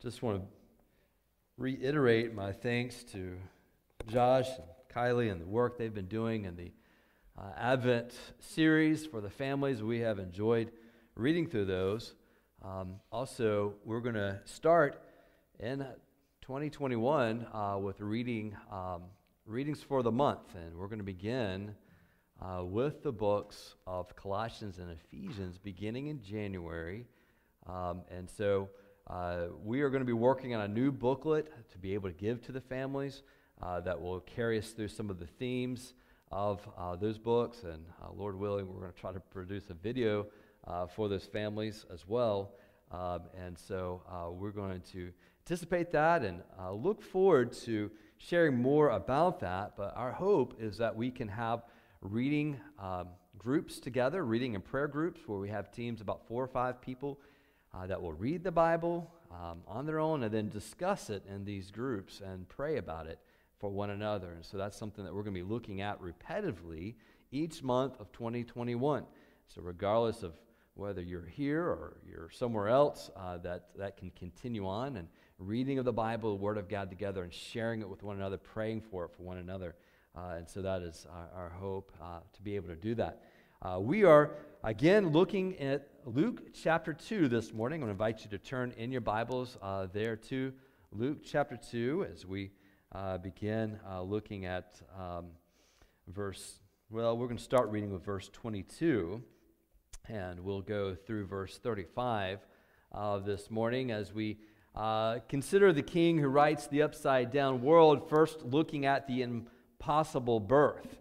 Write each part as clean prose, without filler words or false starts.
just want to reiterate my thanks to Josh and Kylie and the work they've been doing in the Advent series for the families. We have enjoyed reading through those. Also, we're going to start in 2021 with readings for the month, and we're going to begin with the books of Colossians and Ephesians beginning in January. And so we are going to be working on a new booklet to be able to give to the families that will carry us through some of the themes of those books. And Lord willing, we're going to try to produce a video for those families as well. And so we're going to anticipate that and look forward to sharing more about that. But our hope is that we can have reading groups together, reading and prayer groups, where we have teams about 4 or 5 people that will read the Bible on their own and then discuss it in these groups and pray about it for one another. And so that's something that we're going to be looking at repetitively each month of 2021. So regardless of whether you're here or you're somewhere else, that can continue on, and reading of the Bible, the Word of God together, and sharing it with one another, praying for it for one another. And so that is our hope to be able to do that. We are, again, looking at Luke chapter 2 this morning. I'm going to invite you to turn in your Bibles there to Luke chapter 2 as we begin looking at we're going to start reading with verse 22, and we'll go through verse 35 this morning as we consider the King who writes the upside-down world, first looking at the impossible birth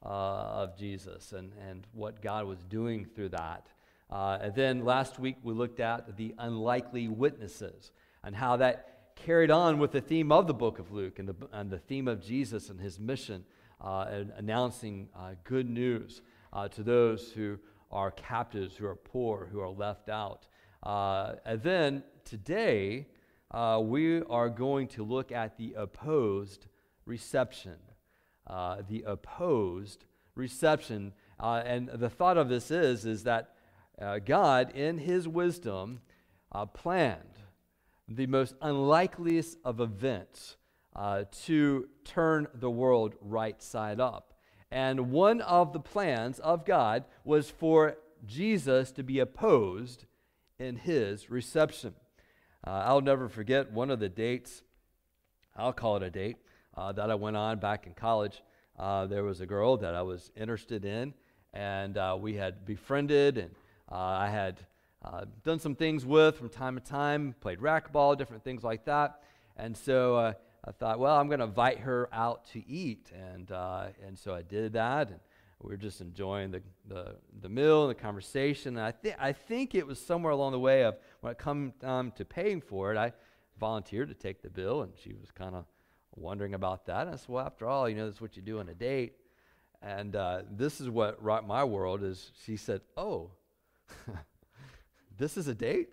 of Jesus and what God was doing through that. And then last week we looked at the unlikely witnesses and how that carried on with the theme of the book of Luke and the theme of Jesus and his mission and announcing good news to those who are captives, who are poor, who are left out. And then today we are going to look at the opposed reception. The opposed reception. And the thought of this is that God, in his wisdom, planned the most unlikeliest of events to turn the world right side up. And one of the plans of God was for Jesus to be opposed in his reception. I'll never forget one of the dates, I'll call it a date, that I went on back in college. There was a girl that I was interested in, and we had befriended, and I had done some things with from time to time, played racquetball, different things like that. And so I thought, well, I'm going to invite her out to eat, and so I did that, and we were just enjoying the meal and the conversation. And I think it was somewhere along the way of when it come to paying for it, I volunteered to take the bill, and she was kind of wondering about that. And I said, well, after all, this is what you do on a date. And this is what rocked my world is she said, oh, this is a date?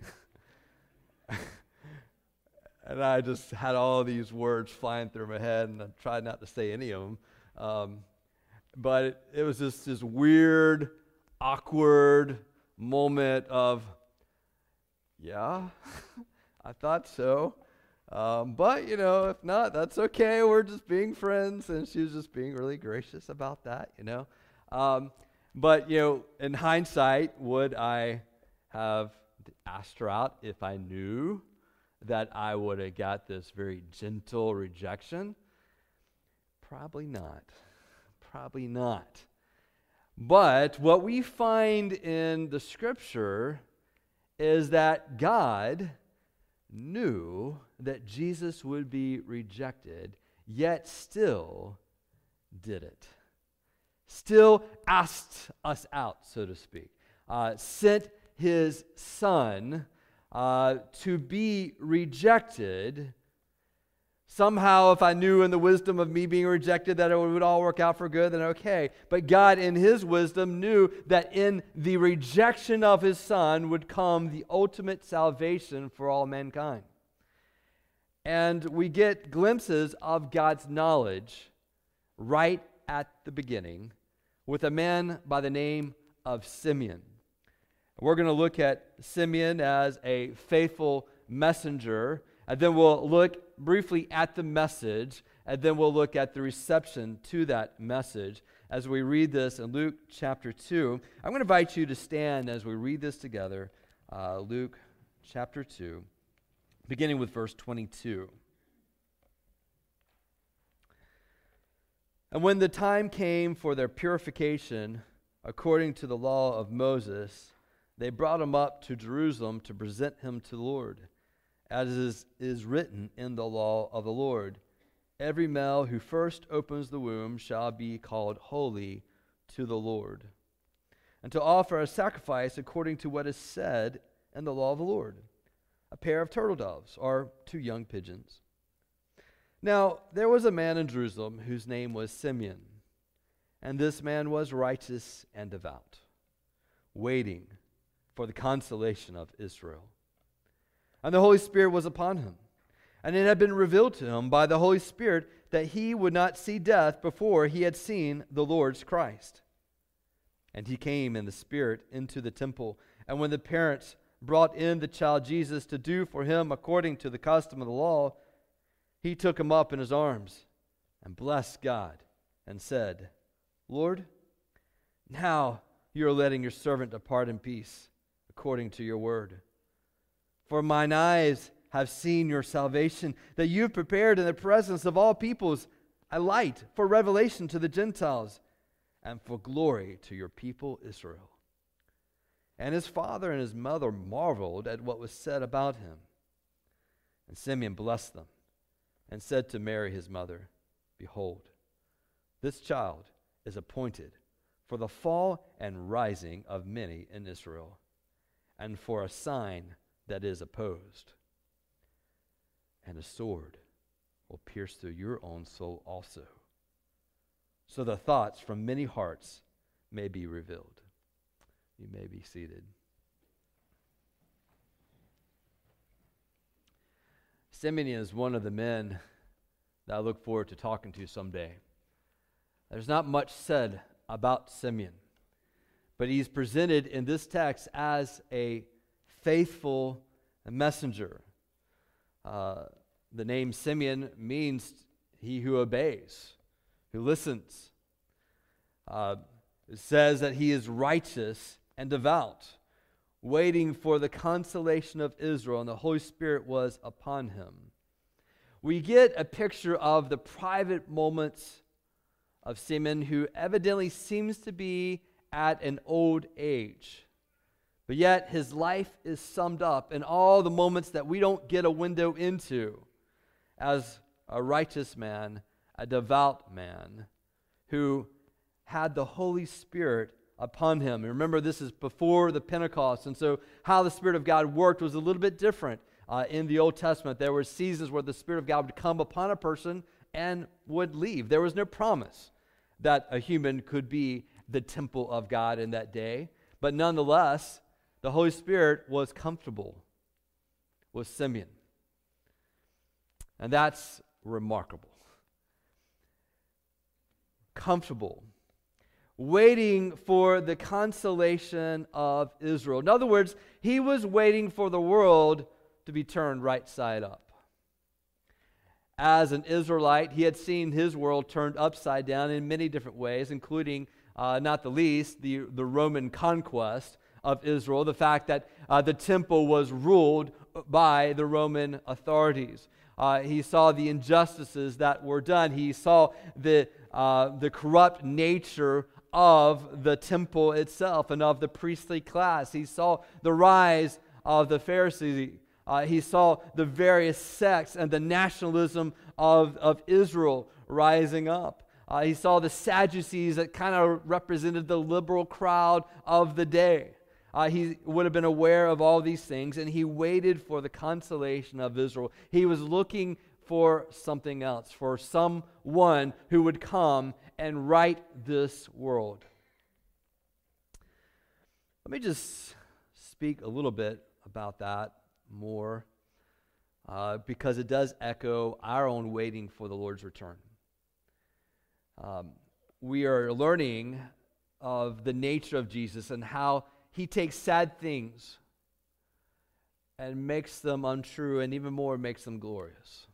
And I just had all these words flying through my head, and I tried not to say any of them. But it was just this weird, awkward moment of, yeah, I thought so. But, if not, that's okay. We're just being friends. And she was just being really gracious about that, But, in hindsight, would I have asked her out if I knew that I would have got this very gentle rejection? Probably not. Probably not. But what we find in the Scripture is that God knew that Jesus would be rejected, yet still did it. Still asked us out, so to speak. Sent his Son to be rejected. Somehow, if I knew in the wisdom of me being rejected that it would all work out for good, then okay. But God, in his wisdom, knew that in the rejection of his Son would come the ultimate salvation for all mankind. And we get glimpses of God's knowledge right at the beginning with a man by the name of Simeon. We're going to look at Simeon as a faithful messenger And then we'll look briefly at the message, and then we'll look at the reception to that message as we read this in Luke chapter 2. I'm going to invite you to stand as we read this together. Luke chapter 2, beginning with verse 22. And when the time came for their purification, according to the law of Moses, they brought him up to Jerusalem to present him to the Lord, as is written in the law of the Lord. Every male who first opens the womb shall be called holy to the Lord, and to offer a sacrifice according to what is said in the law of the Lord, a pair of turtle doves or 2 young pigeons. Now there was a man in Jerusalem whose name was Simeon, and this man was righteous and devout, waiting for the consolation of Israel. And the Holy Spirit was upon him, and it had been revealed to him by the Holy Spirit that he would not see death before he had seen the Lord's Christ. And he came in the Spirit into the temple, and when the parents brought in the child Jesus to do for him according to the custom of the law, he took him up in his arms and blessed God and said, Lord, now you are letting your servant depart in peace according to your word. For mine eyes have seen your salvation, that you have prepared in the presence of all peoples a light for revelation to the Gentiles and for glory to your people Israel. And his father and his mother marveled at what was said about him. And Simeon blessed them and said to Mary his mother, Behold, this child is appointed for the fall and rising of many in Israel, and for a sign that is opposed. And a sword will pierce through your own soul also, so the thoughts from many hearts may be revealed. You may be seated. Simeon is one of the men that I look forward to talking to someday. There's not much said about Simeon, but he's presented in this text as a faithful messenger. The name Simeon means he who obeys, who listens. It says that he is righteous and devout, waiting for the consolation of Israel, and the Holy Spirit was upon him. We get a picture of the private moments of Simeon, who evidently seems to be at an old age. But yet his life is summed up in all the moments that we don't get a window into as a righteous man, a devout man, who had the Holy Spirit upon him. And remember, this is before the Pentecost, and so how the Spirit of God worked was a little bit different. In the Old Testament, there were seasons where the Spirit of God would come upon a person and would leave. There was no promise that a human could be the temple of God in that day. But nonetheless, the Holy Spirit was comfortable with Simeon. And that's remarkable. Comfortable. Waiting for the consolation of Israel. In other words, he was waiting for the world to be turned right side up. As an Israelite, he had seen his world turned upside down in many different ways, including, not the least, the Roman conquest of Israel, the fact that the temple was ruled by the Roman authorities. He saw the injustices that were done. He saw the corrupt nature of the temple itself and of the priestly class. He saw the rise of the Pharisees. He saw the various sects and the nationalism of Israel rising up. He saw the Sadducees that kind of represented the liberal crowd of the day. He would have been aware of all these things, and he waited for the consolation of Israel. He was looking for something else, for someone who would come and right this world. Let me just speak a little bit about that more, because it does echo our own waiting for the Lord's return. We are learning of the nature of Jesus and how he takes sad things and makes them untrue, and even more makes them glorious.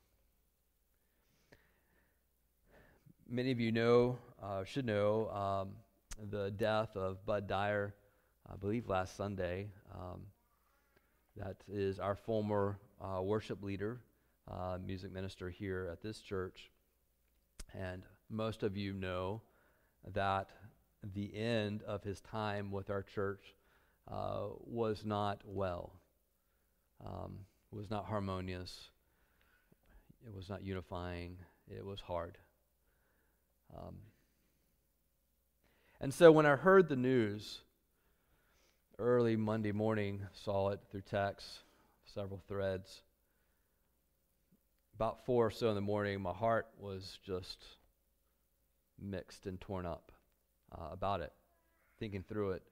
Many of you should know the death of Bud Dyer, I believe last Sunday. That is our former worship leader, music minister here at this church. And most of you know that the end of his time with our church was not well, was not harmonious, it was not unifying, it was hard. And so when I heard the news early Monday morning, saw it through text, several threads, about 4 or so in the morning, my heart was just mixed and torn up about it, thinking through it.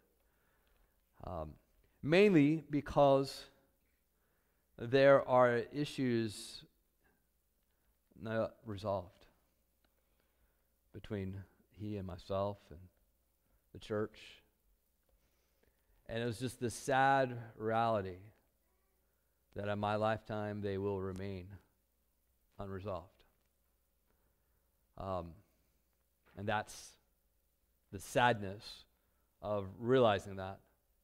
Mainly because there are issues not resolved between he and myself and the church. And it was just this sad reality that in my lifetime they will remain unresolved. And that's the sadness of realizing that.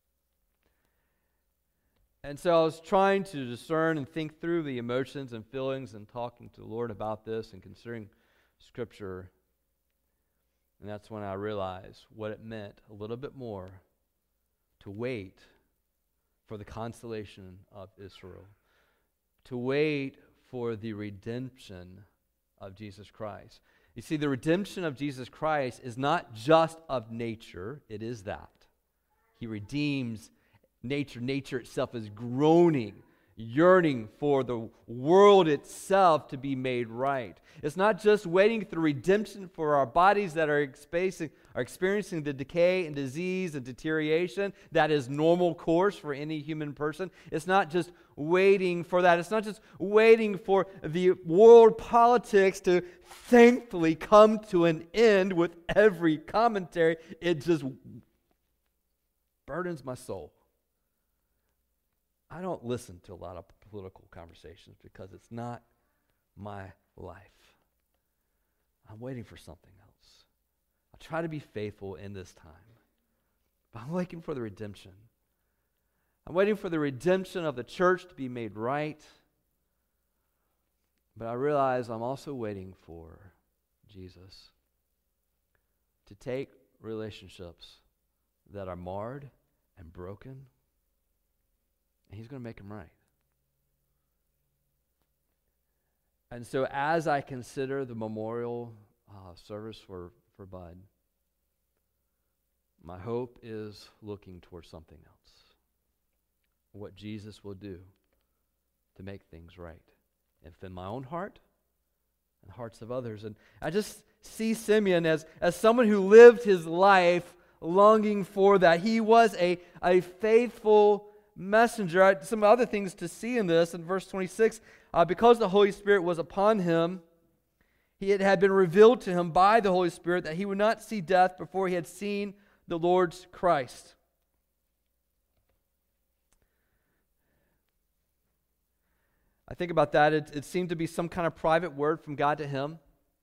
And so I was trying to discern and think through the emotions and feelings and talking to the Lord about this and considering Scripture. And that's when I realized what it meant a little bit more to wait for the consolation of Israel, to wait for the redemption of Jesus Christ. You see, the redemption of Jesus Christ is not just of nature, it is that. He redeems nature. Nature itself is groaning, yearning for the world itself to be made right. It's not just waiting for redemption for our bodies that are experiencing the decay and disease and deterioration that is normal course for any human person. It's not just waiting for that. It's not just waiting for the world politics to thankfully come to an end with every commentary. It just burdens my soul. I don't listen to a lot of political conversations because it's not my life. I'm waiting for something else. I try to be faithful in this time, but I'm waiting for the redemption. I'm waiting for the redemption of the church to be made right, but I realize I'm also waiting for Jesus to take relationships that are marred and broken, and He's going to make them right. And so as I consider the memorial service for Bud, my hope is looking towards something else. What Jesus will do to make things right. If in my own heart and the hearts of others. And I just see Simeon as someone who lived his life longing for that. He was a faithful messenger. Some other things to see in this. In verse 26, because the Holy Spirit was upon him, it had been revealed to him by the Holy Spirit that he would not see death before he had seen the Lord's Christ. I think about that. It seemed to be some kind of private word from God to him.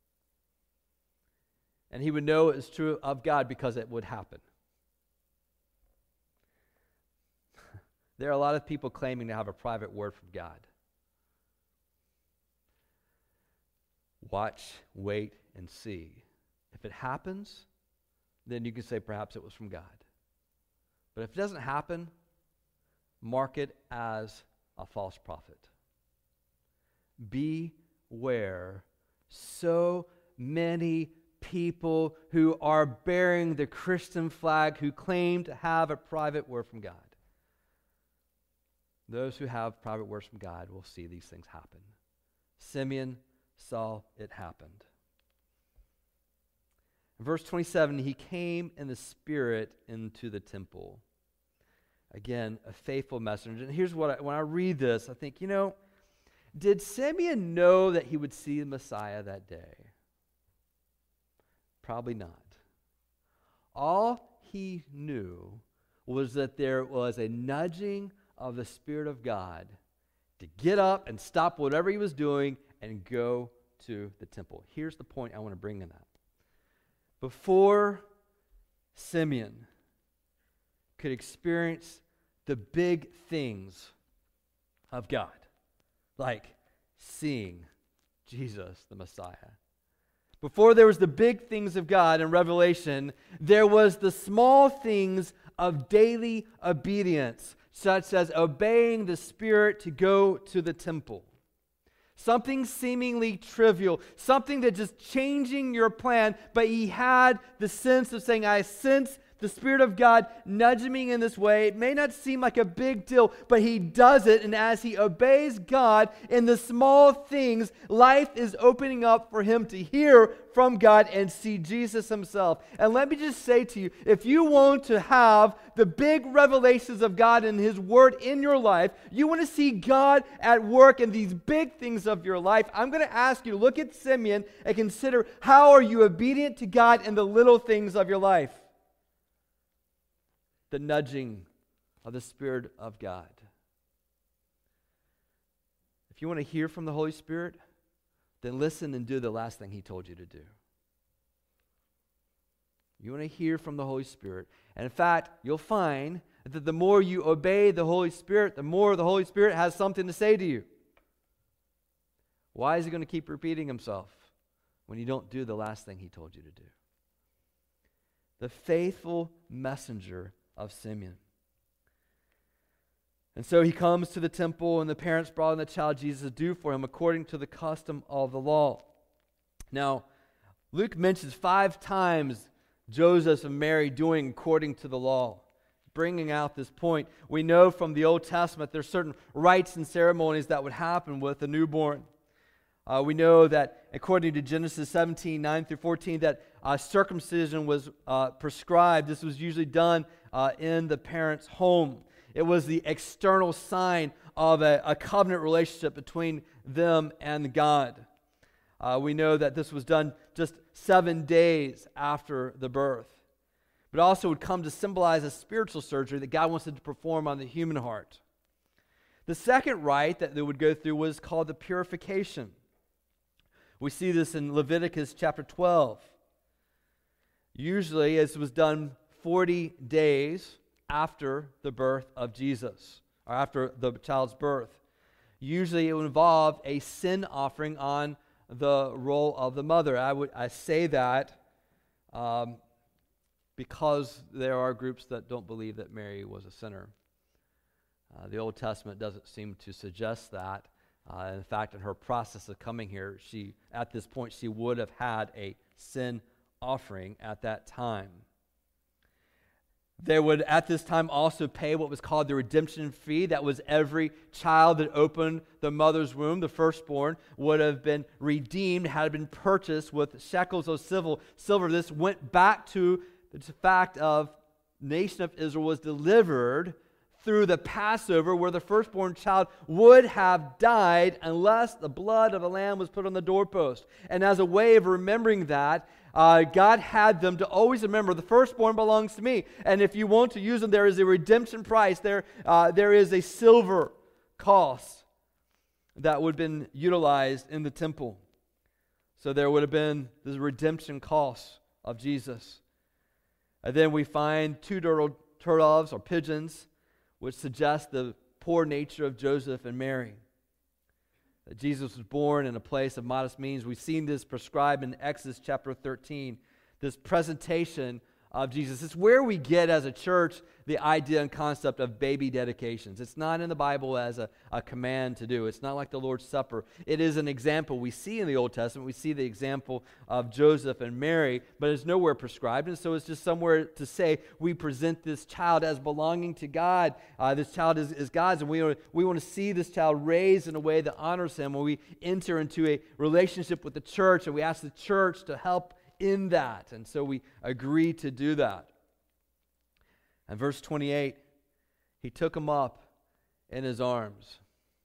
And he would know it was true of God because it would happen. There are a lot of people claiming to have a private word from God. Watch, wait, and see. If it happens, then you can say perhaps it was from God. But if it doesn't happen, mark it as a false prophet. Beware. So many people who are bearing the Christian flag who claim to have a private word from God. Those who have private words from God will see these things happen. Simeon saw it happened. In verse 27, he came in the Spirit into the temple. Again, a faithful messenger. And here's what when I read this, I think, did Simeon know that he would see the Messiah that day? Probably not. All he knew was that there was a nudging of the Spirit of God to get up and stop whatever he was doing and go to the temple. Here's the point I want to bring in that. Before Simeon could experience the big things of God, like seeing Jesus, the Messiah. Before there was the big things of God in Revelation, there was the small things of daily obedience, such as obeying the Spirit to go to the temple. Something seemingly trivial, something that just changing your plan, but he had the sense of saying, I sense the Spirit of God nudging me in this way. It may not seem like a big deal, but he does it, and as he obeys God in the small things, life is opening up for him to hear from God and see Jesus himself. And let me just say to you, if you want to have the big revelations of God and his word in your life, you want to see God at work in these big things of your life, I'm going to ask you to look at Simeon and consider, how are you obedient to God in the little things of your life? The nudging of the Spirit of God. If you want to hear from the Holy Spirit, then listen and do the last thing he told you to do. You want to hear from the Holy Spirit. And in fact, you'll find that the more you obey the Holy Spirit, the more the Holy Spirit has something to say to you. Why is he going to keep repeating himself when you don't do the last thing he told you to do? The faithful messenger of Simeon. And so he comes to the temple, and the parents brought in the child Jesus to do for him according to the custom of the law. Now, Luke mentions 5 times Joseph and Mary doing according to the law, bringing out this point. We know from the Old Testament there's certain rites and ceremonies that would happen with a newborn. We know that according to Genesis 17, 9 through 14, that circumcision was prescribed. This was usually done in the parents' home. It was the external sign of a covenant relationship between them and God. We know that this was done just 7 days after the birth. But also would come to symbolize a spiritual surgery that God wanted to perform on the human heart. The second rite that they would go through was called the purification. We see this in Leviticus chapter 12. Usually, this was done 40 days after the birth of Jesus, or after the child's birth. Usually, it would involve a sin offering on the role of the mother. I say that because there are groups that don't believe that Mary was a sinner. The Old Testament doesn't seem to suggest that. In fact, in her process of coming here, at this point, she would have had a sin offering at that time. They would, at this time, also pay what was called the redemption fee. That was every child that opened the mother's womb, the firstborn, would have been redeemed, had been purchased with shekels of silver. This went back to the fact of the nation of Israel was delivered through the Passover, where the firstborn child would have died unless the blood of a lamb was put on the doorpost. And as a way of remembering that, God had them to always remember, the firstborn belongs to me. And if you want to use them, there is a redemption price. There is a silver cost that would have been utilized in the temple. So there would have been the redemption cost of Jesus. And then we find 2 turtles or pigeons, which suggests the poor nature of Joseph and Mary. That Jesus was born in a place of modest means. We've seen this prescribed in Exodus chapter 13, this presentation of Jesus. It's where we get as a church the idea and concept of baby dedications. It's not in the Bible as a command to do. It's not like the Lord's Supper. It is an example we see in the Old Testament. We see the example of Joseph and Mary, but it's nowhere prescribed. And so it's just somewhere to say we present this child as belonging to God. This child is God's, and we want to see this child raised in a way that honors him. When we enter into a relationship with the church, and we ask the church to help in that. And so we agree to do that. And verse 28, he took him up in his arms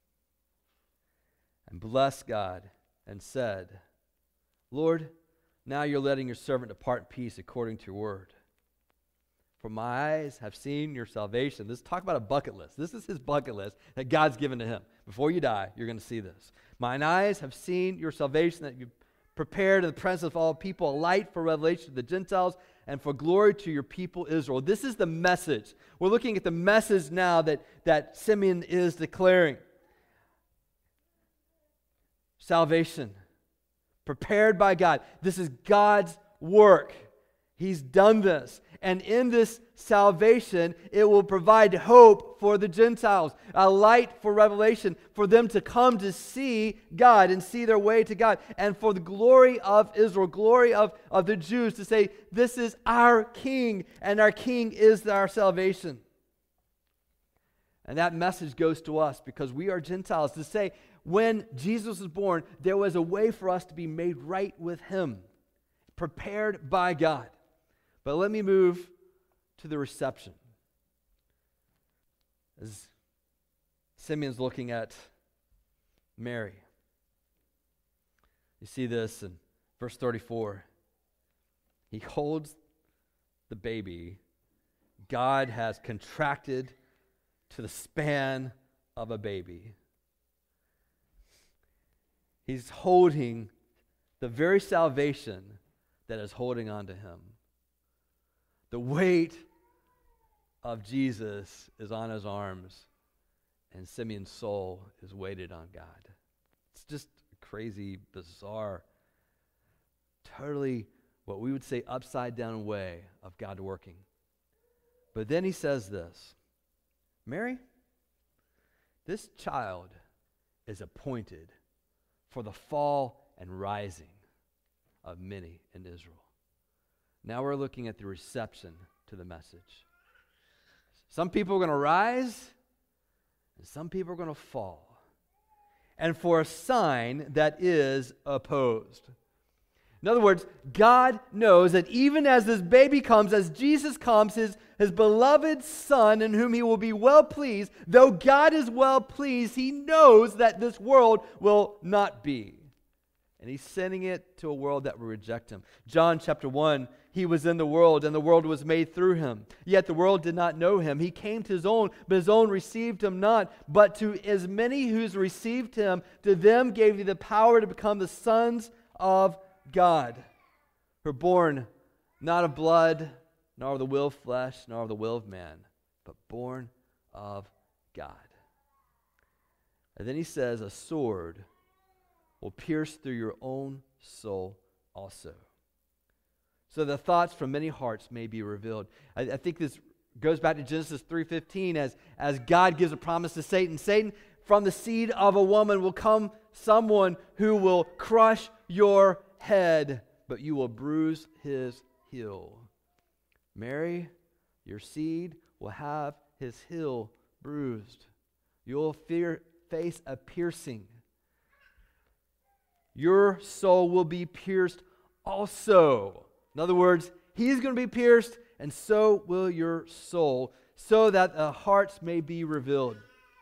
and blessed God and said, Lord, now you're letting your servant depart in peace according to your word. For my eyes have seen your salvation. This talk about a bucket list. This is his bucket list that God's given to him. Before you die, you're going to see this. Mine eyes have seen your salvation that you've prepared in the presence of all people, a light for revelation to the Gentiles and for glory to your people Israel. This is the message. We're looking at the message now that Simeon is declaring. Salvation, prepared by God. This is God's work. He's done this. And in this salvation, it will provide hope for the Gentiles, a light for revelation, for them to come to see God and see their way to God, and for the glory of Israel, glory of the Jews, to say, this is our King, and our King is our salvation. And that message goes to us because we are Gentiles, to say, when Jesus was born, there was a way for us to be made right with Him, prepared by God. But let me move to the reception. As Simeon's looking at Mary, you see this in verse 34. He holds the baby. God has contracted to the span of a baby. He's holding the very salvation that is holding on to him. The weight of Jesus is on his arms, and Simeon's soul is weighted on God. It's just crazy, bizarre, totally what we would say upside down way of God working. But then he says this, Mary, this child is appointed for the fall and rising of many in Israel. Now we're looking at the reception to the message. Some people are going to rise, and some people are going to fall. And for a sign that is opposed. In other words, God knows that even as this baby comes, as Jesus comes, his beloved Son, in whom He will be well pleased, though God is well pleased, He knows that this world will not be. And He's sending it to a world that will reject Him. John chapter 1, He was in the world, and the world was made through Him. Yet the world did not know Him. He came to His own, but His own received Him not. But to as many who's received Him, to them gave He the power to become the sons of God, who are born not of blood, nor of the will of flesh, nor of the will of man, but born of God. And then He says, a sword will pierce through your own soul also, so the thoughts from many hearts may be revealed. I think this goes back to Genesis 3:15 as God gives a promise to Satan. Satan, from the seed of a woman will come someone who will crush your head, but you will bruise his heel. Mary, your seed will have his heel bruised. You'll face a piercing. Your soul will be pierced also. In other words, he's going to be pierced, and so will your soul, so that the hearts may be revealed.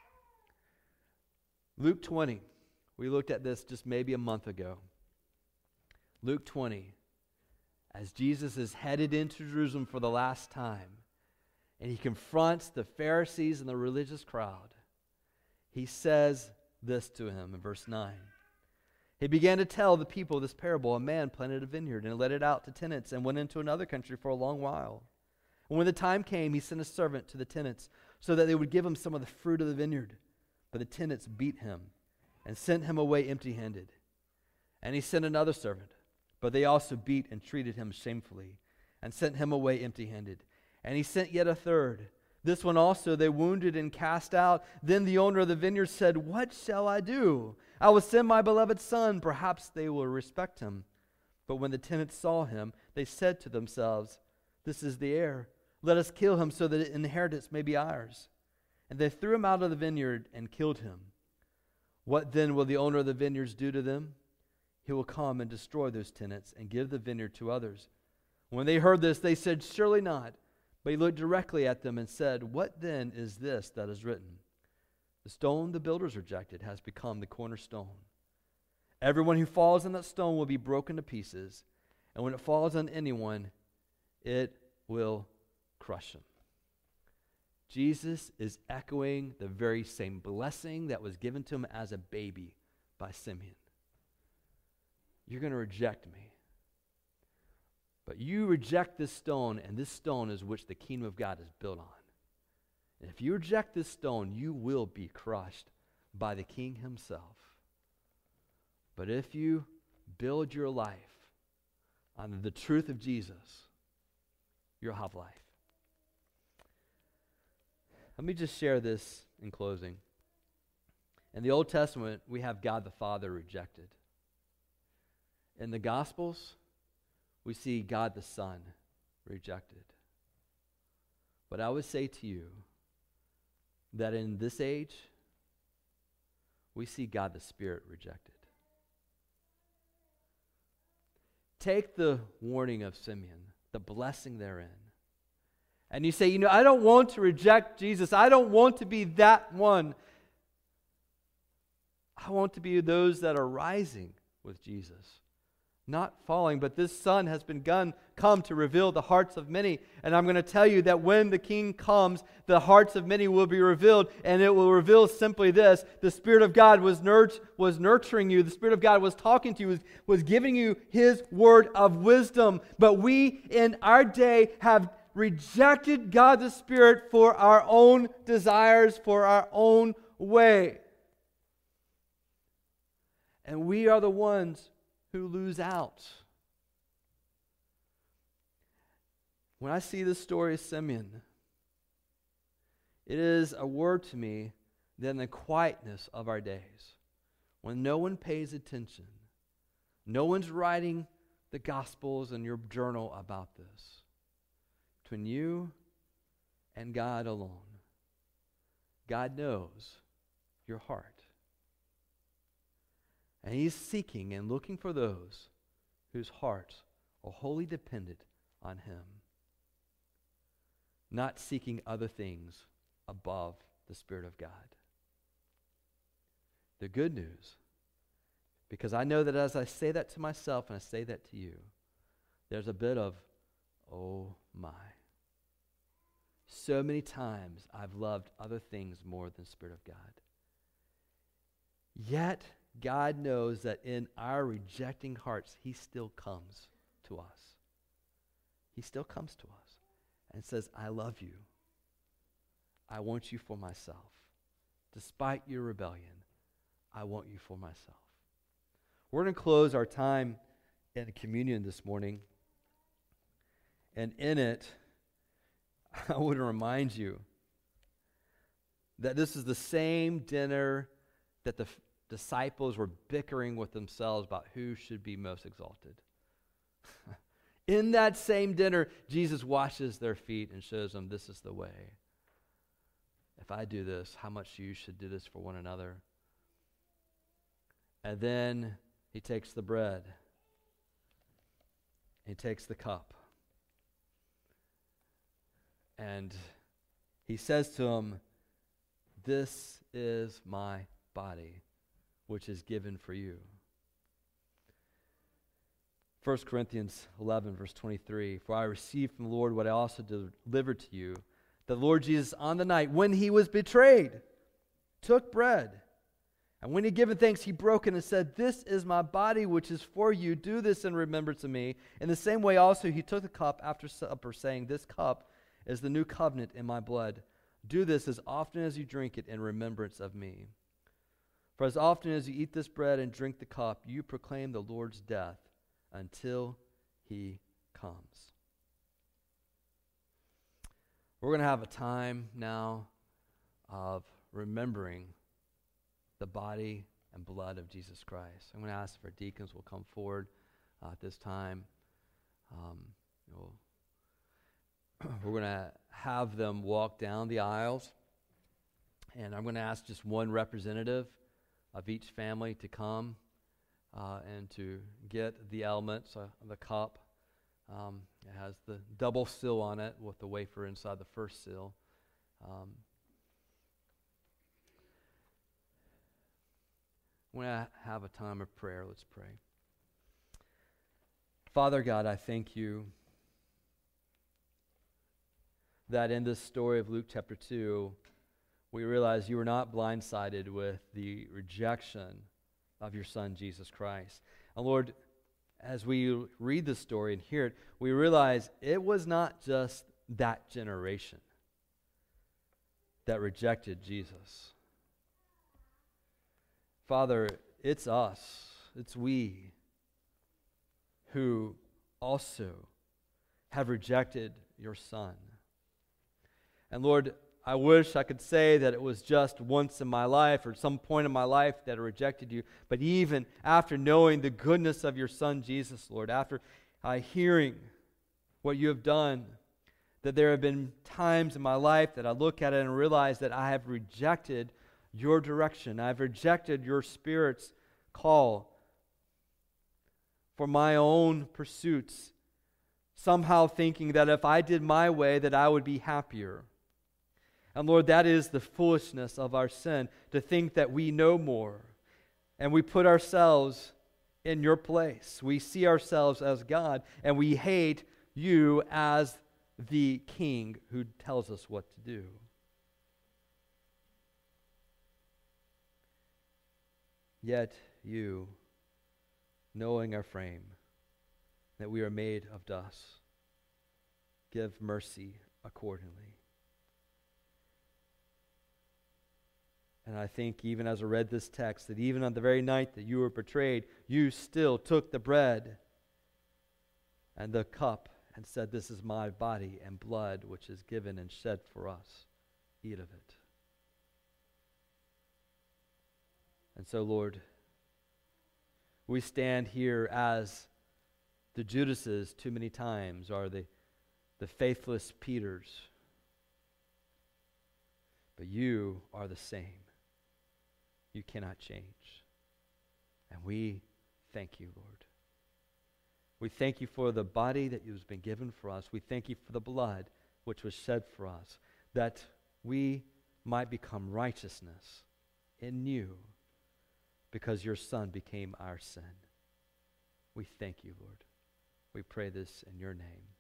Luke 20. We looked at this just maybe a month ago. Luke 20. As Jesus is headed into Jerusalem for the last time, and He confronts the Pharisees and the religious crowd, He says this to him in verse 9. He began to tell the people this parable. A man planted a vineyard and let it out to tenants and went into another country for a long while. And when the time came, he sent a servant to the tenants so that they would give him some of the fruit of the vineyard. But the tenants beat him and sent him away empty-handed. And he sent another servant, but they also beat and treated him shamefully and sent him away empty-handed. And he sent yet a third. This one also they wounded and cast out. Then the owner of the vineyard said, what shall I do? I will send my beloved son. Perhaps they will respect him. But when the tenants saw him, they said to themselves, this is the heir. Let us kill him so that the inheritance may be ours. And they threw him out of the vineyard and killed him. What then will the owner of the vineyards do to them? He will come and destroy those tenants and give the vineyard to others. When they heard this, they said, surely not. But he looked directly at them and said, what then is this that is written? The stone the builders rejected has become the cornerstone. Everyone who falls on that stone will be broken to pieces, and when it falls on anyone, it will crush him. Jesus is echoing the very same blessing that was given to him as a baby by Simeon. You're going to reject me. But you reject this stone, and this stone is which the kingdom of God is built on. And if you reject this stone, you will be crushed by the king himself. But if you build your life on the truth of Jesus, you'll have life. Let me just share this in closing. In the Old Testament, we have God the Father rejected. In the Gospels, we see God the Son rejected. But I would say to you that in this age, we see God the Spirit rejected. Take the warning of Simeon, the blessing therein. And you say, I don't want to reject Jesus. I don't want to be that one. I want to be those that are rising with Jesus, not falling. But this Son has come to reveal the hearts of many. And I'm going to tell you that when the King comes, the hearts of many will be revealed. And it will reveal simply this: the Spirit of God was nurturing you. The Spirit of God was talking to you, was giving you His word of wisdom. But we in our day have rejected God the Spirit for our own desires, for our own way. And we are the ones who lose out. When I see the story of Simeon, it is a word to me that in the quietness of our days, when no one pays attention, no one's writing the Gospels in your journal about this, between you and God alone, God knows your heart. And He's seeking and looking for those whose hearts are wholly dependent on Him, not seeking other things above the Spirit of God. The good news, because I know that as I say that to myself and I say that to you, there's a bit of, oh my. So many times I've loved other things more than the Spirit of God. Yet, God knows that in our rejecting hearts, He still comes to us. He still comes to us and says, I love you. I want you for myself. Despite your rebellion, I want you for myself. We're going to close our time in communion this morning. And in it, I want to remind you that this is the same dinner that the disciples were bickering with themselves about who should be most exalted. In that same dinner, Jesus washes their feet and shows them this is the way. If I do this, how much you should do this for one another. And then He takes the bread. He takes the cup. And He says to them, this is my body, which is given for you. 1 Corinthians 11, verse 23, for I received from the Lord what I also delivered to you. The Lord Jesus, on the night when He was betrayed, took bread. And when He had given thanks, He broke it and said, this is my body, which is for you. Do this in remembrance of me. In the same way also He took the cup after supper, saying, this cup is the new covenant in my blood. Do this as often as you drink it in remembrance of me. For as often as you eat this bread and drink the cup, you proclaim the Lord's death until He comes. We're going to have a time now of remembering the body and blood of Jesus Christ. I'm going to ask if our deacons will come forward at this time. We're going to have them walk down the aisles, and I'm going to ask just one representative of each family to come and to get the elements, the cup. It has the double seal on it with the wafer inside the first seal. When I have a time of prayer, let's pray. Father God, I thank you that in this story of Luke chapter 2, we realize you were not blindsided with the rejection of your Son, Jesus Christ. And Lord, as we read the story and hear it, we realize it was not just that generation that rejected Jesus. Father, it's us, it's we who also have rejected your Son. And Lord, I wish I could say that it was just once in my life or some point in my life that I rejected you. But even after knowing the goodness of your Son, Jesus, Lord, after hearing what you have done, that there have been times in my life that I look at it and realize that I have rejected your direction. I've rejected your Spirit's call for my own pursuits, somehow thinking that if I did my way that I would be happier. And Lord, that is the foolishness of our sin, to think that we know more. And we put ourselves in your place. We see ourselves as God, and we hate you as the King who tells us what to do. Yet you, knowing our frame, that we are made of dust, give mercy accordingly. And I think even as I read this text, that even on the very night that you were betrayed, you still took the bread and the cup and said, "This is my body and blood, which is given and shed for us. Eat of it." And so, Lord, we stand here as the Judases too many times, or the faithless Peters. But you are the same. You cannot change. And we thank you, Lord. We thank you for the body that has been given for us. We thank you for the blood which was shed for us, that we might become righteousness in you because your Son became our sin. We thank you, Lord. We pray this in your name.